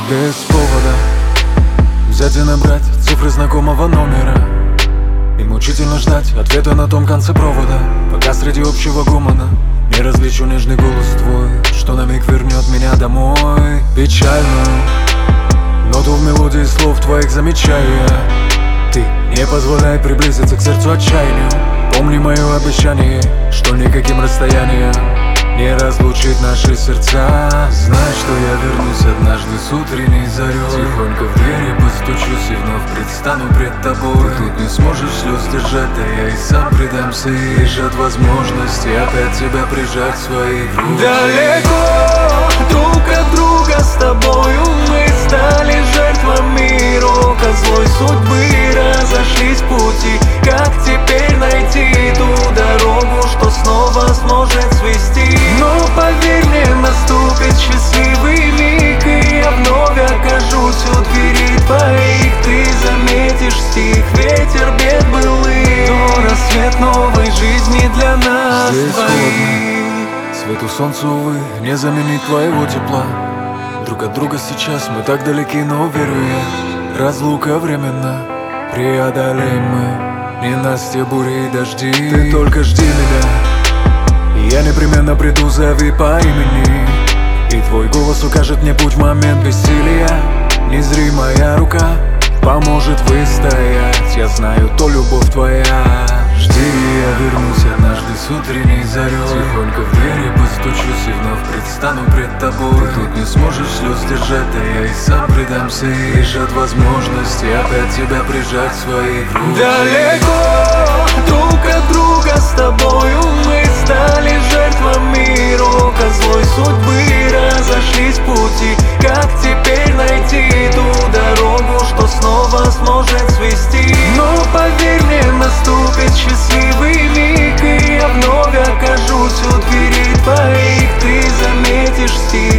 без повода взять и набрать цифры знакомого номера и мучительно ждать ответа на том конце провода, пока среди общего гомона не различу нежный голос твой, что на миг вернет меня домой. Печальную ноту в мелодии слов твоих замечаю я. Ты не позволяй приблизиться к сердцу отчаянию. Помни мое обещание, что никаким расстоянием не разлучит наши сердца. Знай, что я вернусь однажды с утренней зарей. Тихонько в двери постучусь и вновь предстану пред тобой. Ты тут не сможешь слез держать, да я и сам предамся. И лишь от возможности опять тебя прижать в своих руках. Далеко друг от друга с тобою мы стали жертвами рока злой судьбы. Разошлись пути, как теперь найти ту дорогу, что снова сможет свести? Но поверь мне, наступит счастливый миг, и я вновь окажусь у двери твоих. Ты заметишь стих, ветер бед былых, но рассвет новой жизни для нас здесь двоих. холодно, свету солнца, увы, не заменить твоего тепла. Друг от друга сейчас мы так далеки, но верю я, разлука временно, преодолеем мы ненастье, бури и дожди. Ты только жди меня, и я непременно приду, зови по имени, и твой голос укажет мне путь в момент бессилия. Незримая рука поможет выстоять, я знаю, то любовь твоя. Жди, я вернусь однажды с утренней зарей. Тихонько в двери постучусь и вновь предстану пред тобой. Ты тут не сможешь слез держать, да я и сам предамся. И лишь от возможности опять тебя прижать в своих руках. Далеко друг от друга с тобою мы стали жертвами рока злой судьбы. Разошлись пути, как теперь найти ту дорогу, что снова сможет свести? Но поверь мне, наступит счастливый миг, и я вновь окажусь у двери твоих. Ты заметишь стих,